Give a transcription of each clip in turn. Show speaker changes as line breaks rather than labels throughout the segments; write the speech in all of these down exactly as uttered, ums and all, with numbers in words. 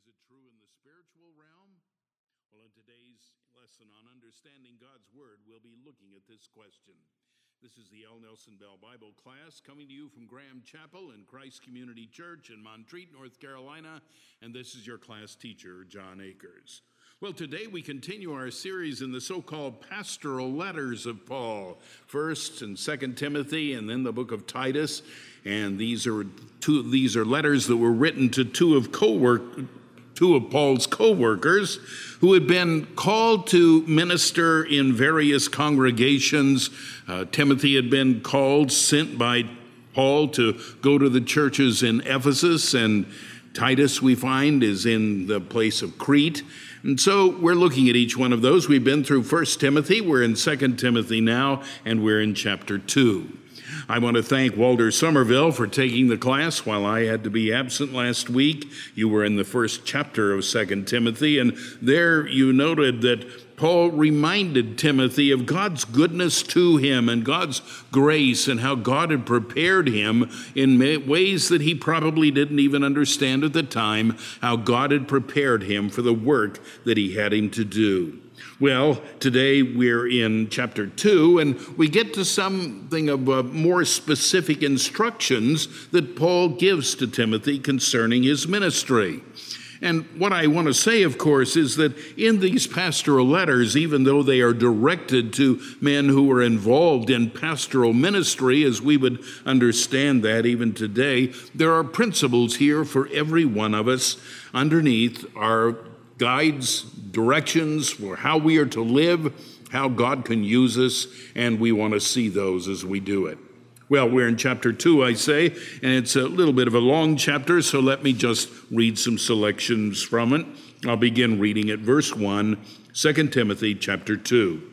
it true in the spiritual realm? Well, in today's lesson on understanding God's Word, we'll be looking at this question. This is the L. Nelson Bell Bible class coming to you from Graham Chapel and Christ Community Church in Montreat, North Carolina, and this is your class teacher, John Akers. Well, today we continue our series in the so-called pastoral letters of Paul, First and Second Timothy, and then the book of Titus. And these are two. These are letters that were written to two of co-work, two of Paul's co-workers, who had been called to minister in various congregations. Uh, Timothy had been called, sent by Paul to go to the churches in Ephesus, and Titus, we find, is in the place of Crete. And so we're looking at each one of those. We've been through First Timothy, we're in Second Timothy now, and we're in chapter two. I want to thank Walter Somerville for taking the class while I had to be absent last week. You were in the first chapter of Second Timothy, and there you noted that Paul reminded Timothy of God's goodness to him and God's grace and how God had prepared him in ways that he probably didn't even understand at the time, how God had prepared him for the work that he had him to do. Well, today we're in chapter two, and we get to something of uh, more specific instructions that Paul gives to Timothy concerning his ministry. And what I want to say, of course, is that in these pastoral letters, even though they are directed to men who are involved in pastoral ministry, as we would understand that even today, there are principles here for every one of us. Underneath are guides, directions for how we are to live, how God can use us, and we want to see those as we do it. Well, we're in chapter two, I say, and it's a little bit of a long chapter, so let me just read some selections from it. I'll begin reading at verse one, Second Timothy chapter two.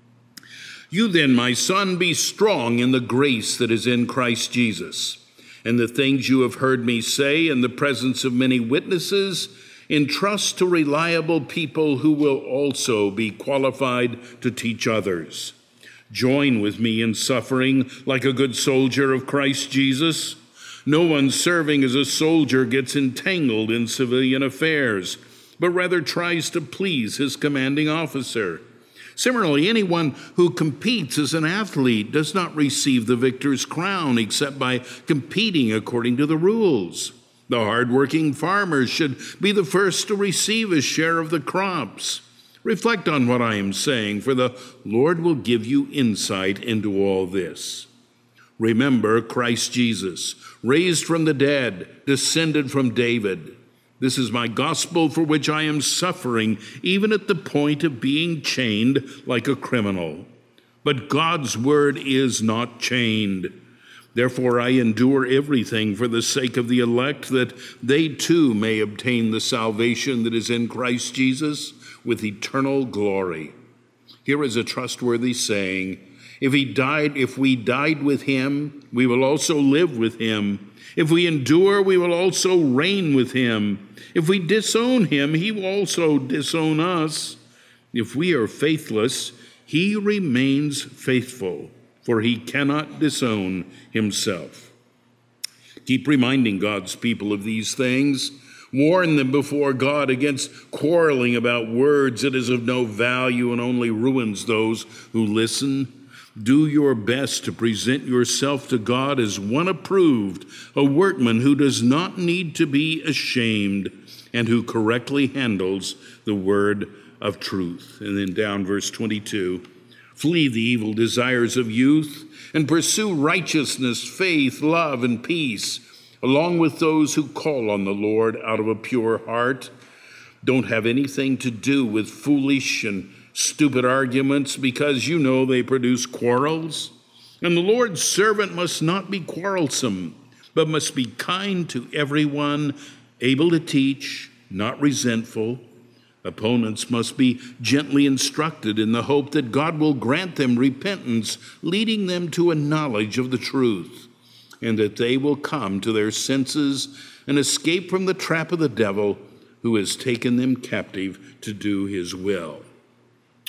You then, my son, be strong in the grace that is in Christ Jesus, and the things you have heard me say in the presence of many witnesses, entrust to reliable people who will also be qualified to teach others. Join with me in suffering like a good soldier of Christ Jesus. No one serving as a soldier gets entangled in civilian affairs, but rather tries to please his commanding officer. Similarly, anyone who competes as an athlete does not receive the victor's crown except by competing according to the rules. The hardworking farmer should be the first to receive his share of the crops. Reflect on what I am saying, for the Lord will give you insight into all this. Remember Christ Jesus, raised from the dead, descended from David. This is my gospel for which I am suffering, even at the point of being chained like a criminal. But God's word is not chained. Therefore I endure everything for the sake of the elect, that they too may obtain the salvation that is in Christ Jesus with eternal glory. Here is a trustworthy saying: If he died, if we died with him, we will also live with him. If we endure, we will also reign with him. If we disown him, he will also disown us. If we are faithless, he remains faithful, for he cannot disown himself. Keep reminding God's people of these things. Warn them before God against quarreling about words that is of no value and only ruins those who listen. Do your best to present yourself to God as one approved, a workman who does not need to be ashamed and who correctly handles the word of truth. And then down verse twenty-two. Flee the evil desires of youth and pursue righteousness, faith, love, and peace, along with those who call on the Lord out of a pure heart. Don't have anything to do with foolish and stupid arguments, because you know they produce quarrels. And the Lord's servant must not be quarrelsome, but must be kind to everyone, able to teach, not resentful. Opponents must be gently instructed in the hope that God will grant them repentance, leading them to a knowledge of the truth, and that they will come to their senses and escape from the trap of the devil, who has taken them captive to do his will.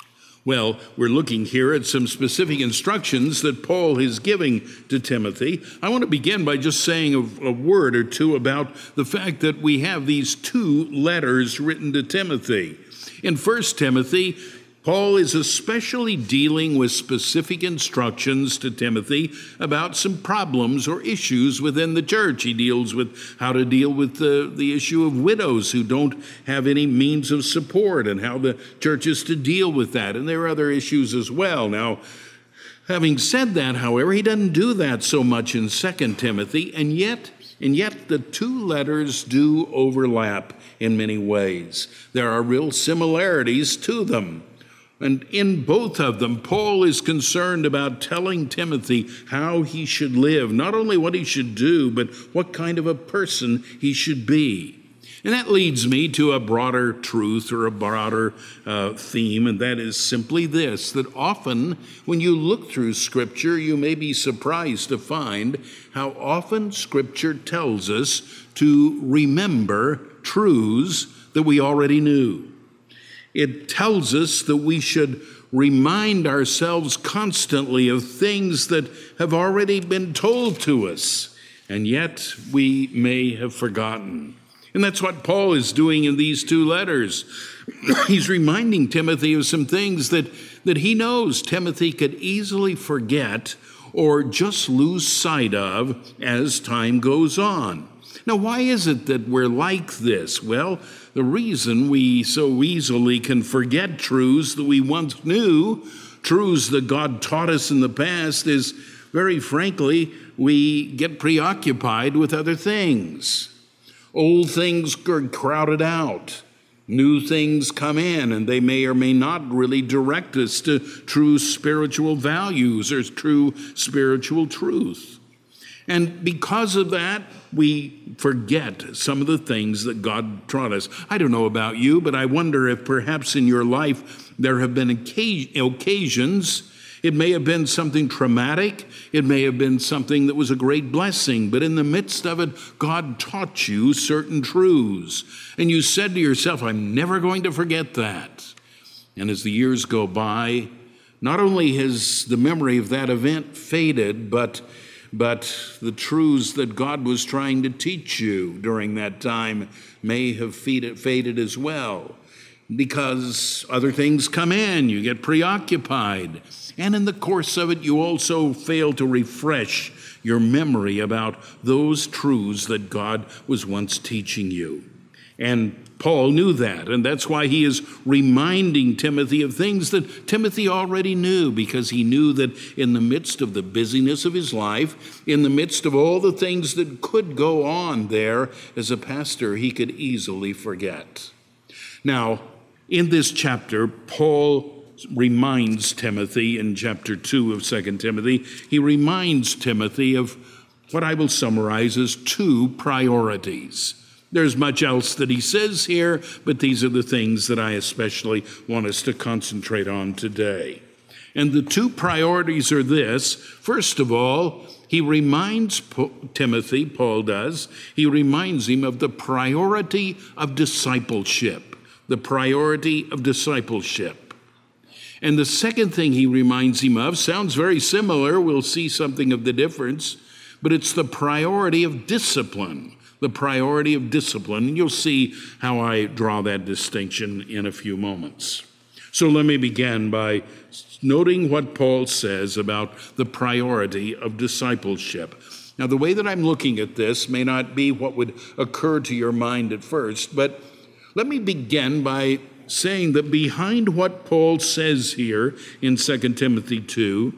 Well, we're looking here at some specific instructions that Paul is giving to Timothy. I want to begin by just saying a, a word or two about the fact that we have these two letters written to Timothy. In First Timothy, Paul is especially dealing with specific instructions to Timothy about some problems or issues within the church. He deals with how to deal with the, the issue of widows who don't have any means of support and how the church is to deal with that. And there are other issues as well. Now, having said that, however, he doesn't do that so much in Second Timothy, and yet, and yet the two letters do overlap in many ways. There are real similarities to them. And in both of them, Paul is concerned about telling Timothy how he should live, not only what he should do, but what kind of a person he should be. And that leads me to a broader truth or a broader uh, theme, and that is simply this, that often when you look through Scripture, you may be surprised to find how often Scripture tells us to remember truths that we already knew. It tells us that we should remind ourselves constantly of things that have already been told to us, and yet we may have forgotten. And that's what Paul is doing in these two letters. He's reminding Timothy of some things that, that he knows Timothy could easily forget or just lose sight of as time goes on. Now, why is it that we're like this? Well, the reason we so easily can forget truths that we once knew, truths that God taught us in the past, is very frankly, we get preoccupied with other things. Old things are crowded out. New things come in, and they may or may not really direct us to true spiritual values or true spiritual truth. And because of that, we forget some of the things that God taught us. I don't know about you, but I wonder if perhaps in your life there have been occasions, it may have been something traumatic, it may have been something that was a great blessing, but in the midst of it, God taught you certain truths. And you said to yourself, I'm never going to forget that. And as the years go by, not only has the memory of that event faded, but But the truths that God was trying to teach you during that time may have faded as well, because other things come in, you get preoccupied, and in the course of it, you also fail to refresh your memory about those truths that God was once teaching you. And Paul knew that, and that's why he is reminding Timothy of things that Timothy already knew, because he knew that in the midst of the busyness of his life, in the midst of all the things that could go on there as a pastor, he could easily forget. Now, in this chapter, Paul reminds Timothy, in chapter two of Second Timothy, he reminds Timothy of what I will summarize as two priorities. There's much else that he says here, but these are the things that I especially want us to concentrate on today. And the two priorities are this. First of all, he reminds Timothy, Paul does, he reminds him of the priority of discipleship, the priority of discipleship. And the second thing he reminds him of sounds very similar. We'll see something of the difference, but it's the priority of discipline. The priority of discipline. You'll see how I draw that distinction in a few moments. So let me begin by noting what Paul says about the priority of discipleship. Now, the way that I'm looking at this may not be what would occur to your mind at first, but let me begin by saying that behind what Paul says here in Second Timothy two,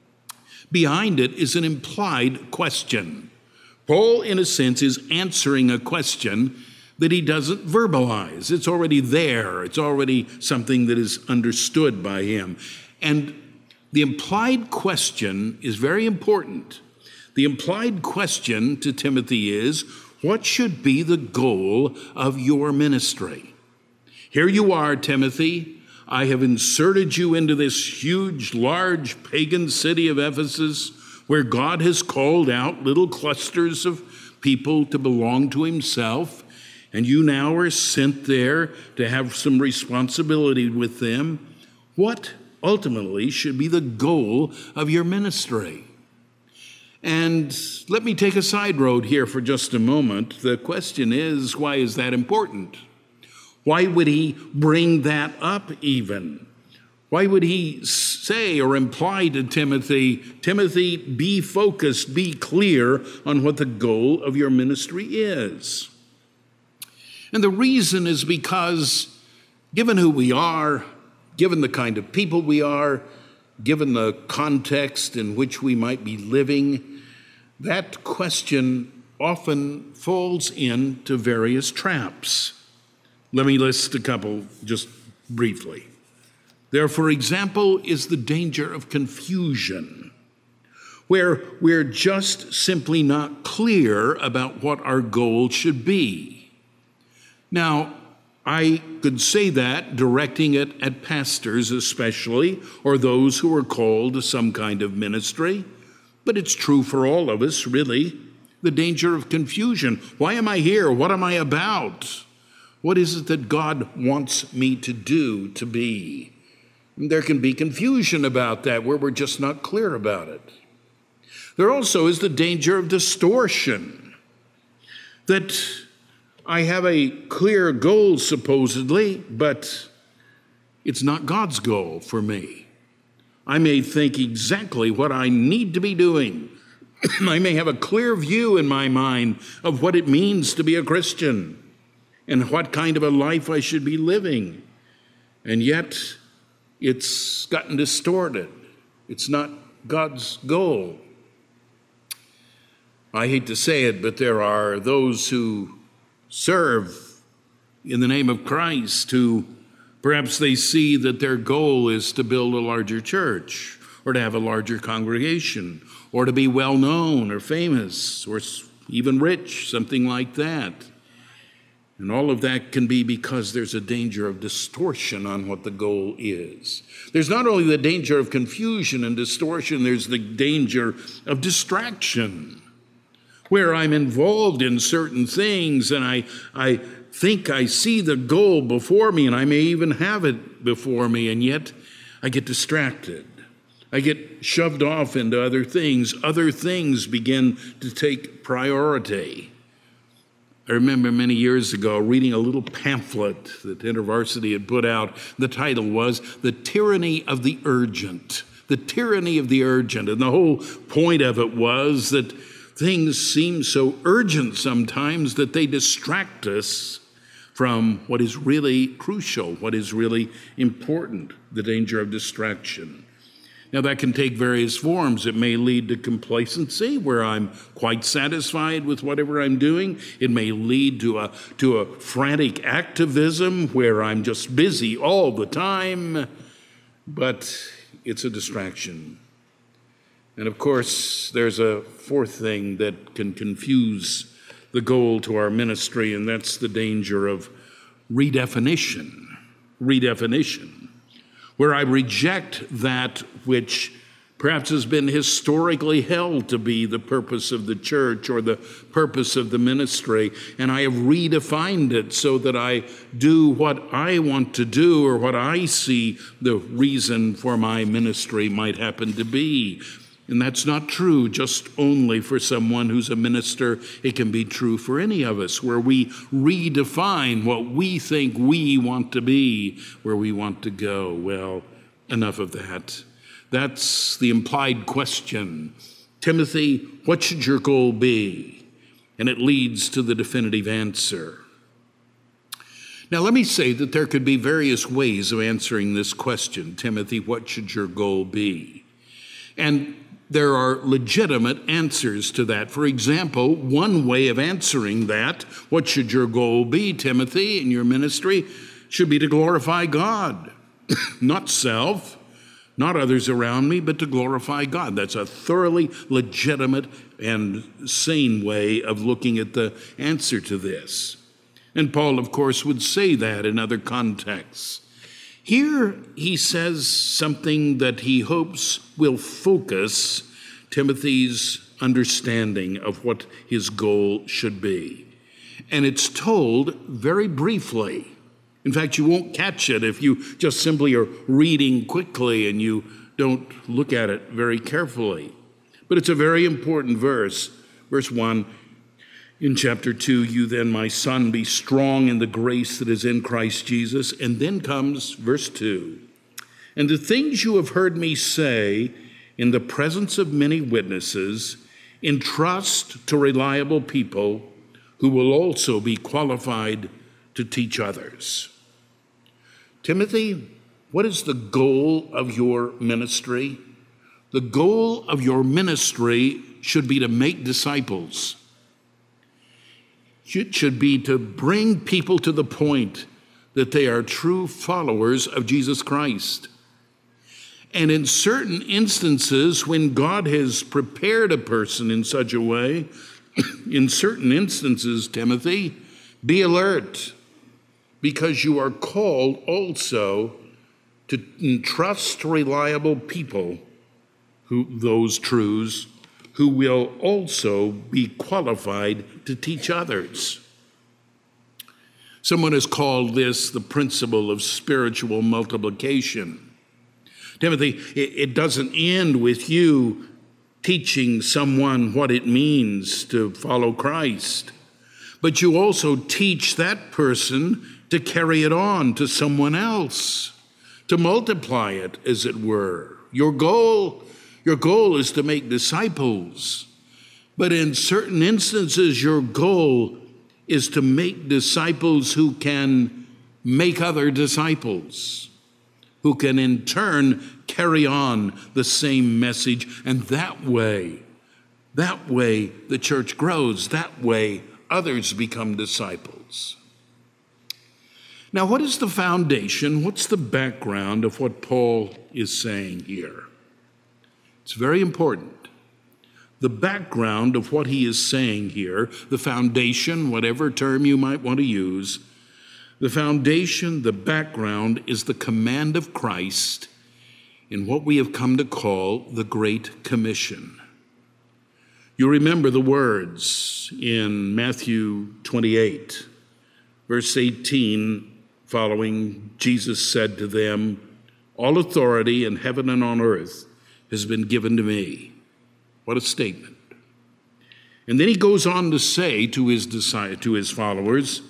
behind it is an implied question. Paul, in a sense, is answering a question that he doesn't verbalize. It's already there. It's already something that is understood by him. And the implied question is very important. The implied question to Timothy is, what should be the goal of your ministry? Here you are, Timothy. I have inserted you into this huge, large pagan city of Ephesus, where God has called out little clusters of people to belong to himself, and you now are sent there to have some responsibility with them. What ultimately should be the goal of your ministry. And let me take a side road here for just a moment. The question is, why is that important? Why would he bring that up even? Why would he say or imply to Timothy, Timothy, be focused, be clear on what the goal of your ministry is? And the reason is because, given who we are, given the kind of people we are, given the context in which we might be living, that question often falls into various traps. Let me list a couple just briefly. There, for example, is the danger of confusion, where we're just simply not clear about what our goal should be. Now, I could say that directing it at pastors especially, or those who are called to some kind of ministry, but it's true for all of us, really. The danger of confusion. Why am I here? What am I about? What is it that God wants me to do, to be? There can be confusion about that where we're just not clear about it. There also is the danger of distortion, that I have a clear goal supposedly, but it's not God's goal for me. I may think exactly what I need to be doing. I may have a clear view in my mind of what it means to be a Christian and what kind of a life I should be living. And yet, it's gotten distorted. It's not God's goal. I hate to say it, but there are those who serve in the name of Christ who perhaps they see that their goal is to build a larger church or to have a larger congregation or to be well known or famous or even rich, something like that. And all of that can be because there's a danger of distortion on what the goal is. There's not only the danger of confusion and distortion, there's the danger of distraction, where I'm involved in certain things and I, I think I see the goal before me and I may even have it before me, and yet I get distracted. I get shoved off into other things. Other things begin to take priority. I remember many years ago reading a little pamphlet that InterVarsity had put out. The title was The Tyranny of the Urgent. The Tyranny of the Urgent. And the whole point of it was that things seem so urgent sometimes that they distract us from what is really crucial, what is really important, the danger of distraction. Now, that can take various forms. It may lead to complacency, where I'm quite satisfied with whatever I'm doing. It may lead to a, to a frantic activism, where I'm just busy all the time, but it's a distraction. And of course, there's a fourth thing that can confuse the goal to our ministry, and that's the danger of redefinition. Redefinition. Where I reject that which perhaps has been historically held to be the purpose of the church or the purpose of the ministry, and I have redefined it so that I do what I want to do or what I see the reason for my ministry might happen to be. And that's not true just only for someone who's a minister. It can be true for any of us, where we redefine what we think we want to be, where we want to go. Well, enough of that. That's the implied question. Timothy, what should your goal be? And it leads to the definitive answer. Now, let me say that there could be various ways of answering this question. Timothy, what should your goal be? And there are legitimate answers to that. For example, one way of answering that, what should your goal be, Timothy, in your ministry, should be to glorify God, not self, not others around me, but to glorify God. That's a thoroughly legitimate and sane way of looking at the answer to this. And Paul, of course, would say that in other contexts. Here he says something that he hopes will focus Timothy's understanding of what his goal should be. And it's told very briefly. In fact, you won't catch it if you just simply are reading quickly and you don't look at it very carefully. But it's a very important verse. Verse one, in chapter two, you then, my son, be strong in the grace that is in Christ Jesus. And then comes verse two. And the things you have heard me say in the presence of many witnesses, entrust to reliable people who will also be qualified to teach others. Timothy, what is the goal of your ministry? The goal of your ministry should be to make disciples. It should be to bring people to the point that they are true followers of Jesus Christ. And in certain instances, when God has prepared a person in such a way, in certain instances, Timothy, be alert, because you are called also to entrust reliable people, who those truths, who will also be qualified to teach others. Someone has called this the principle of spiritual multiplication. Timothy, it doesn't end with you teaching someone what it means to follow Christ, but you also teach that person to carry it on to someone else, to multiply it, as it were. Your goal, your goal is to make disciples, but in certain instances, your goal is to make disciples who can make other disciples, who can in turn carry on the same message. And that way, that way the church grows. That way others become disciples. Now, what is the foundation? What's the background of what Paul is saying here? It's very important. The background of what he is saying here, the foundation, whatever term you might want to use, the foundation, the background is the command of Christ in what we have come to call the Great Commission. You remember the words in Matthew twenty-eight, verse eighteen, following, Jesus said to them, all authority in heaven and on earth has been given to me. What a statement. And then he goes on to say to his disciples, to his followers,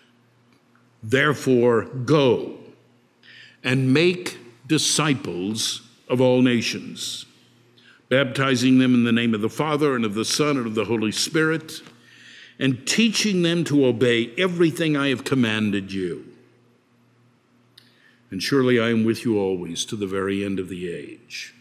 therefore go and make disciples of all nations, baptizing them in the name of the Father and of the Son and of the Holy Spirit, and teaching them to obey everything I have commanded you. And surely I am with you always to the very end of the age.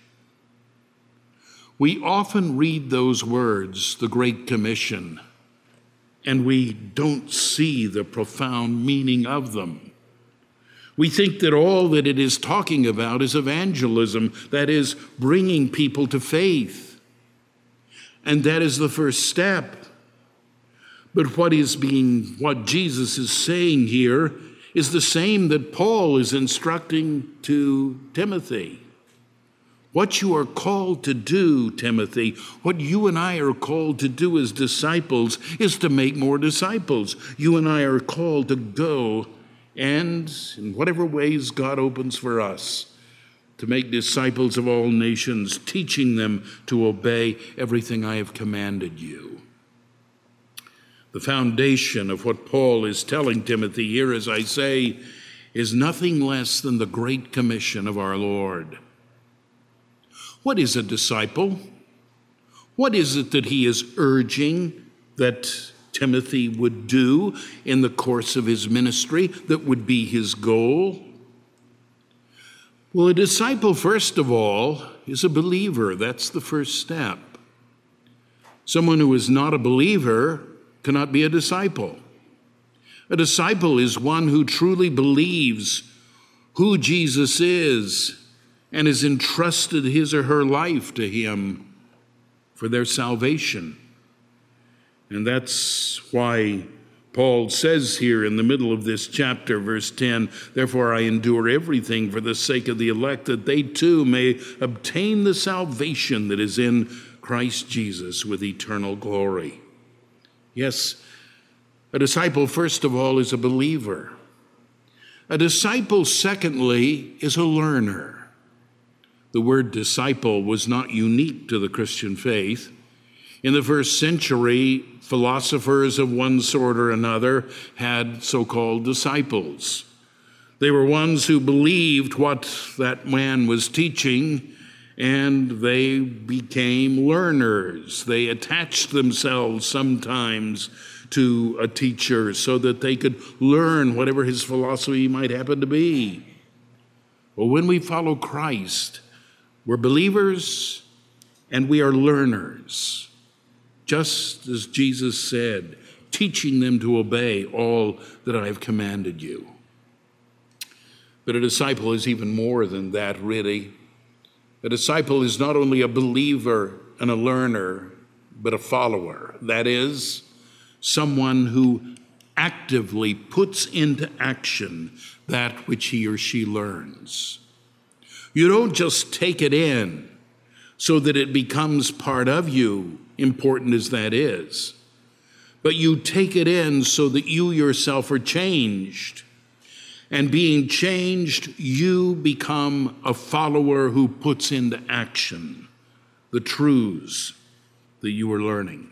We often read those words, the Great Commission, and we don't see the profound meaning of them. We think that all that it is talking about is evangelism, that is, bringing people to faith. And that is the first step. But what is being, what Jesus is saying here is the same that Paul is instructing to Timothy. What you are called to do, Timothy, what you and I are called to do as disciples is to make more disciples. You and I are called to go and, in whatever ways God opens for us, to make disciples of all nations, teaching them to obey everything I have commanded you. The foundation of what Paul is telling Timothy here, as I say, is nothing less than the Great Commission of our Lord. What is a disciple? What is it that he is urging that Timothy would do in the course of his ministry that would be his goal? Well, a disciple, first of all, is a believer. That's the first step. Someone who is not a believer cannot be a disciple. A disciple is one who truly believes who Jesus is and has entrusted his or her life to him for their salvation. And that's why Paul says here in the middle of this chapter, verse ten, therefore I endure everything for the sake of the elect, that they too may obtain the salvation that is in Christ Jesus with eternal glory. Yes, a disciple, first of all, is a believer. A disciple, secondly, is a learner. The word disciple was not unique to the Christian faith. In the first century, philosophers of one sort or another had so-called disciples. They were ones who believed what that man was teaching, and they became learners. They attached themselves sometimes to a teacher so that they could learn whatever his philosophy might happen to be. Well, when we follow Christ, we're believers and we are learners, just as Jesus said, teaching them to obey all that I have commanded you. But a disciple is even more than that, really. A disciple is not only a believer and a learner, but a follower. That is, someone who actively puts into action that which he or she learns. You don't just take it in so that it becomes part of you, important as that is, but you take it in so that you yourself are changed. And being changed, you become a follower who puts into action the truths that you are learning.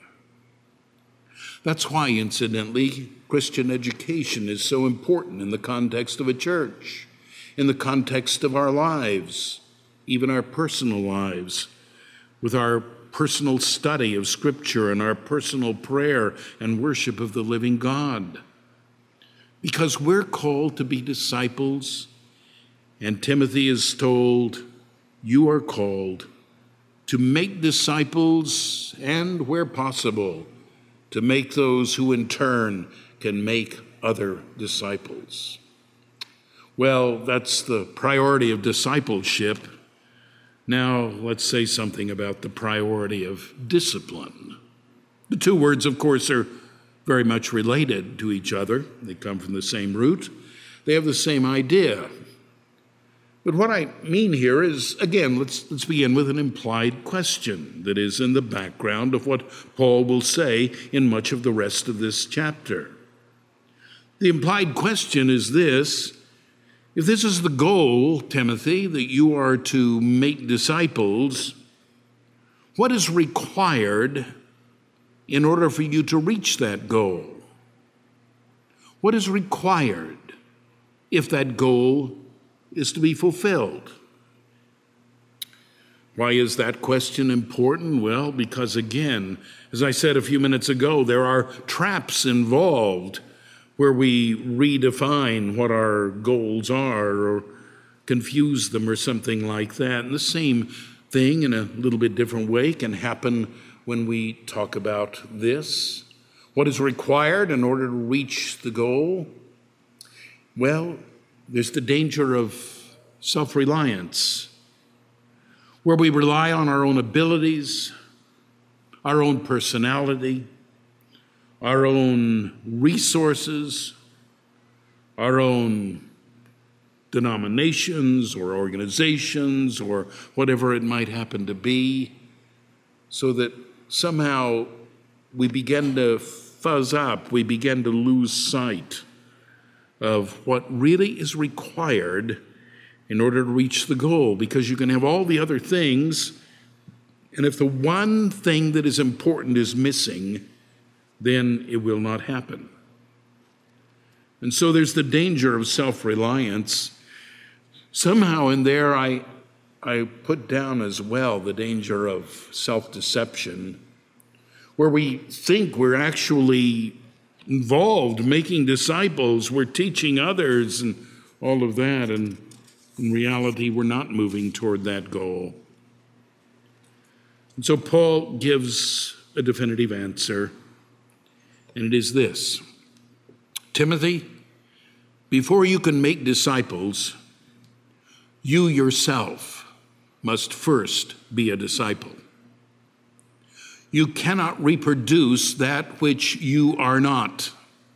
That's why, incidentally, Christian education is so important in the context of a church, in the context of our lives, even our personal lives, with our personal study of Scripture and our personal prayer and worship of the living God. Because we're called to be disciples, and Timothy is told, you are called to make disciples and, where possible, to make those who in turn can make other disciples. Well, that's the priority of discipleship. Now, let's say something about the priority of discipline. The two words, of course, are very much related to each other. They come from the same root. They have the same idea. But what I mean here is, again, let's, let's begin with an implied question that is in the background of what Paul will say in much of the rest of this chapter. The implied question is this: if this is the goal, Timothy, that you are to make disciples, what is required in order for you to reach that goal? What is required if that goal is to be fulfilled? Why is that question important? Well, because again, as I said a few minutes ago, there are traps involved where we redefine what our goals are or confuse them or something like that. And the same thing in a little bit different way can happen when we talk about this. What is required in order to reach the goal? Well, there's the danger of self-reliance, where we rely on our own abilities, our own personality, our own resources, our own denominations or organizations or whatever it might happen to be, so that somehow we begin to fuzz up, we begin to lose sight of what really is required in order to reach the goal, because you can have all the other things, and if the one thing that is important is missing, then it will not happen. And so there's the danger of self-reliance. Somehow in there I, I put down as well the danger of self-deception, where we think we're actually involved making disciples, we're teaching others and all of that, and in reality we're not moving toward that goal. And so Paul gives a definitive answer, and it is this: Timothy, before you can make disciples, you yourself must first be a disciple. You cannot reproduce that which you are not.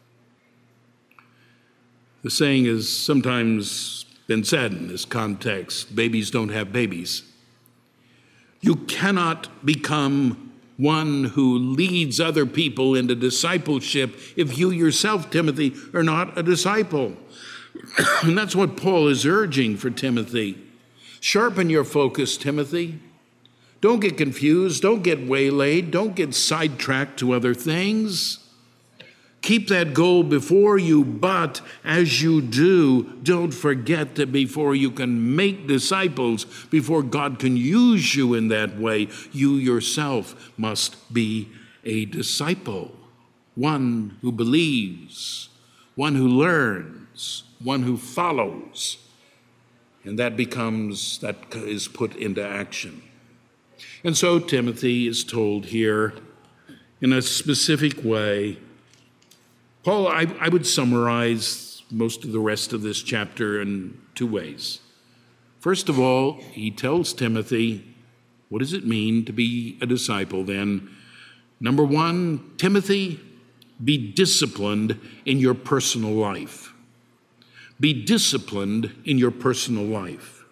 The saying has sometimes been said in this context: babies don't have babies. You cannot become one who leads other people into discipleship if you yourself, Timothy, are not a disciple. And that's what Paul is urging for Timothy. Sharpen your focus, Timothy. Don't get confused. Don't get waylaid. Don't get sidetracked to other things. Keep that goal before you, but as you do, don't forget that before you can make disciples, before God can use you in that way, you yourself must be a disciple, one who believes, one who learns, one who follows, and that becomes, that is put into action. And so Timothy is told here in a specific way. Paul, I, I would summarize most of the rest of this chapter in two ways. First of all, he tells Timothy, what does it mean to be a disciple then? Number one, Timothy, be disciplined in your personal life. Be disciplined in your personal life.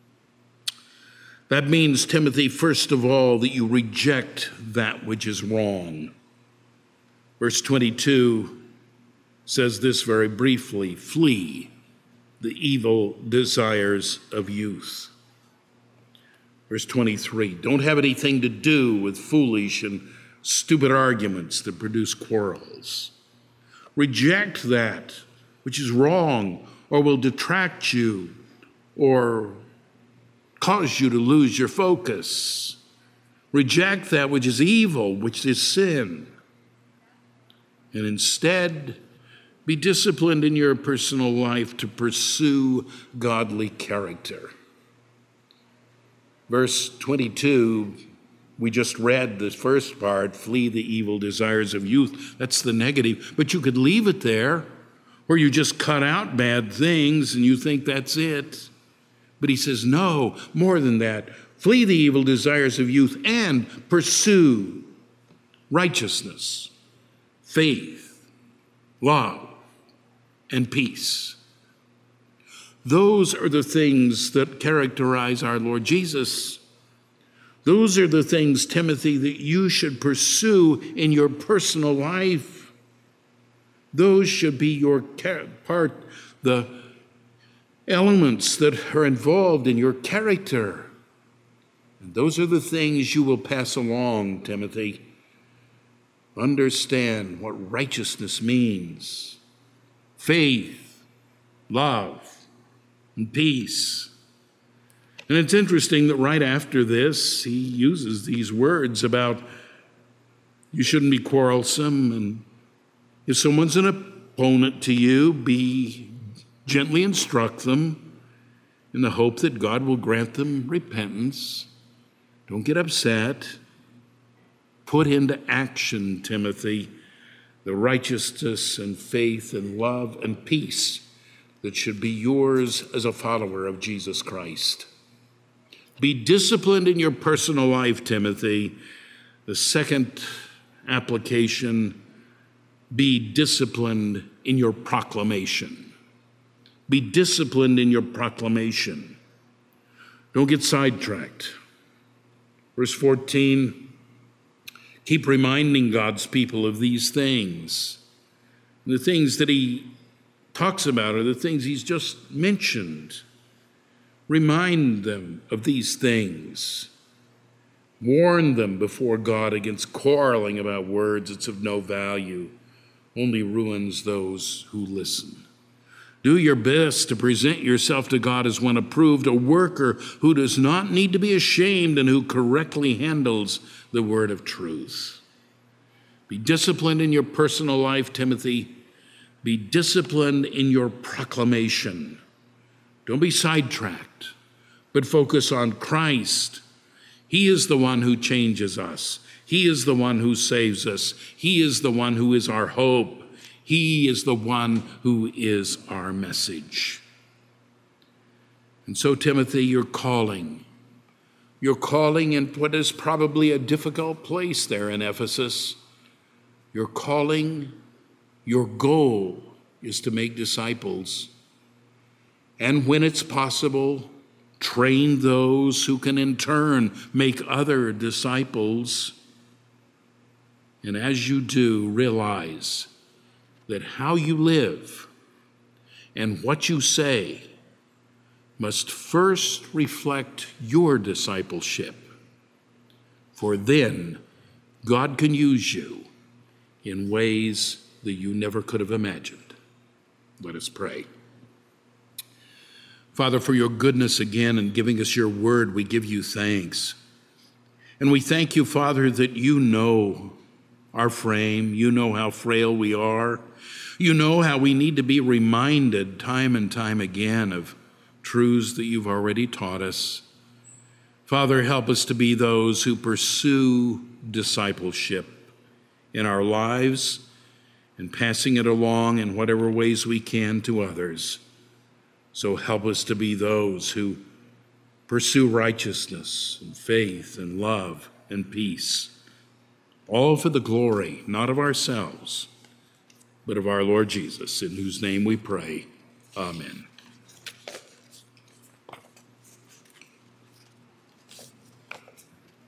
That means, Timothy, first of all, that you reject that which is wrong. Verse twenty-two says this very briefly, flee the evil desires of youth. Verse twenty-three, don't have anything to do with foolish and stupid arguments that produce quarrels. Reject that which is wrong or will detract you or cause you to lose your focus. Reject that which is evil, which is sin. And instead, be disciplined in your personal life to pursue godly character. Verse twenty-two, we just read the first part, flee the evil desires of youth. That's the negative. But you could leave it there, or you just cut out bad things and you think that's it. But he says, no, more than that. Flee the evil desires of youth and pursue righteousness, faith, love, and peace. Those are the things that characterize our Lord Jesus. Those are the things, Timothy, that you should pursue in your personal life. Those should be your part, the elements that are involved in your character. And those are the things you will pass along, Timothy. Understand what righteousness means. Faith, love, and peace. And it's interesting that right after this, he uses these words about you shouldn't be quarrelsome, and if someone's an opponent to you, be gently instruct them in the hope that God will grant them repentance. Don't get upset. Put into action, Timothy, the righteousness and faith and love and peace that should be yours as a follower of Jesus Christ. Be disciplined in your personal life, Timothy. The second application, be disciplined in your proclamation. Be disciplined in your proclamation. Don't get sidetracked. Verse fourteen, keep reminding God's people of these things. The things that he talks about are the things he's just mentioned. Remind them of these things. Warn them before God against quarreling about words that's of no value, only ruins those who listen. Do your best to present yourself to God as one approved, a worker who does not need to be ashamed and who correctly handles the word of truth. Be disciplined in your personal life, Timothy. Be disciplined in your proclamation. Don't be sidetracked, but focus on Christ. He is the one who changes us. He is the one who saves us. He is the one who is our hope. He is the one who is our message. And so, Timothy, you're calling. You're calling in what is probably a difficult place there in Ephesus. You're calling, your goal is to make disciples. And when it's possible, train those who can in turn make other disciples. And as you do, realize that how you live and what you say must first reflect your discipleship, for then God can use you in ways that you never could have imagined. Let us pray. Father, for your goodness again in giving us your word, we give you thanks. And we thank you, Father, that you know our frame. You know how frail we are. You know how we need to be reminded time and time again of truths that you've already taught us. Father, help us to be those who pursue discipleship in our lives and passing it along in whatever ways we can to others. So help us to be those who pursue righteousness and faith and love and peace, all for the glory, not of ourselves, but of our Lord Jesus, in whose name we pray. Amen.